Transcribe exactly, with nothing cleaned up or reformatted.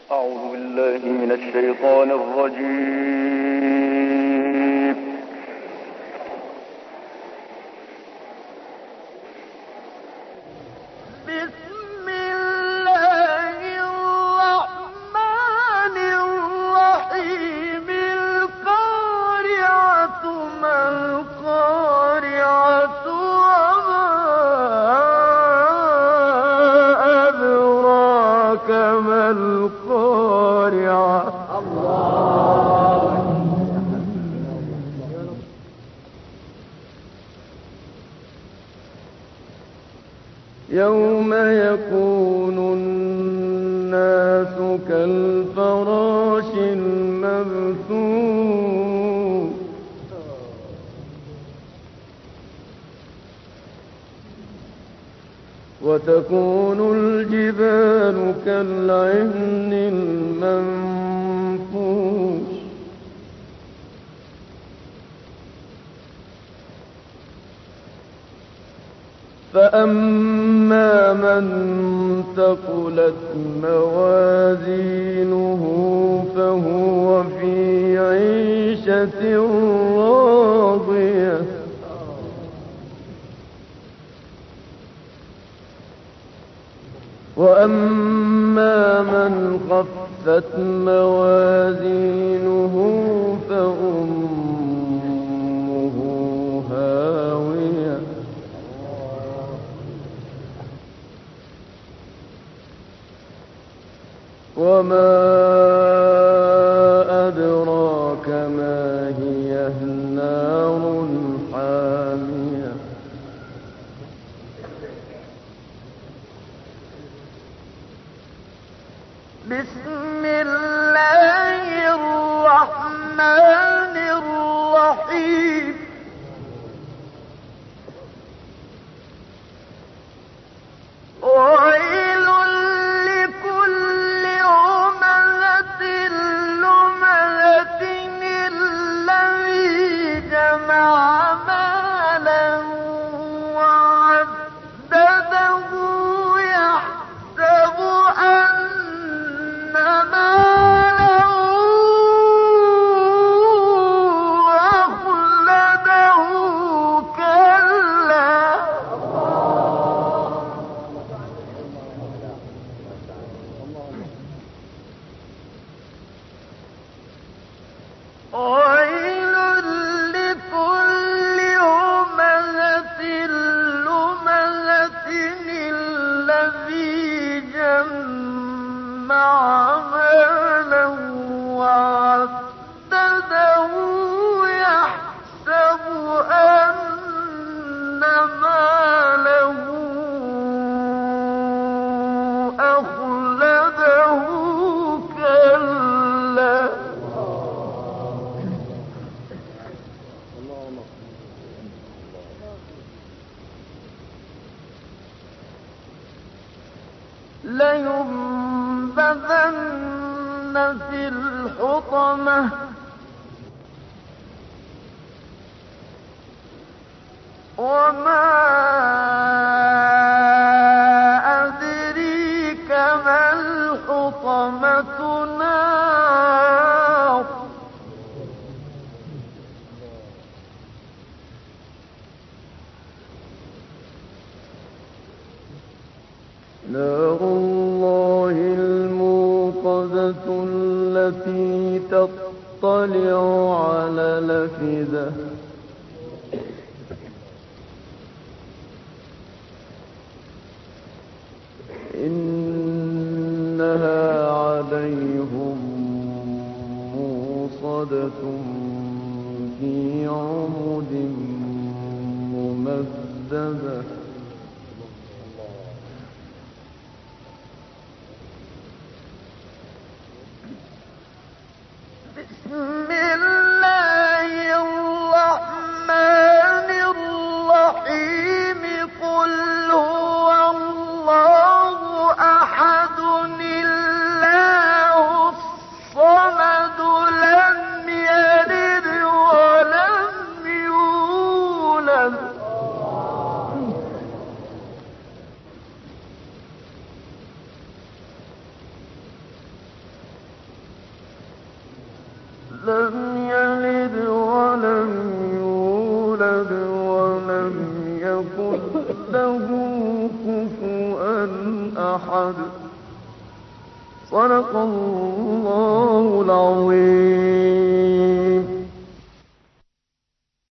أعوذ بالله من الشيطان الرجيم. بسم الله الرحمن الرحيم. القارعة ما القارعة وما أدراك ما القارعة. يوم يكون الناس كالفراش المبثوث وتكون الجبال كالعهن المنفوش فأما من ثقلت موازينه فهو في عيشة راضية وأما من خفت موازينه فأمه هاوية وما أدراك ما هي نار حامية. بسم الله الرحمن الرحيم. ويل لكل همزة لمزة الذي جمع مالا وعدده يحسب أن ماله أخلده كلا ويل لكل همزة لمزة الذي جمع مالا وعدده يحسب أن ماله أخلده كلا لينبذن في الحطمة وما أدريك ما الحطمة نار نار الله الموقدة التي تطلع على الأفئدة إنها عليهم موصدة في عمد ممددة بسم الله الرحمن الرحيم. قل هو الله أحد الله الصمد لم يلد ولم يولد لم يلد ولم يولد ولم يكن له كفوا أحد. صدق الله العظيم.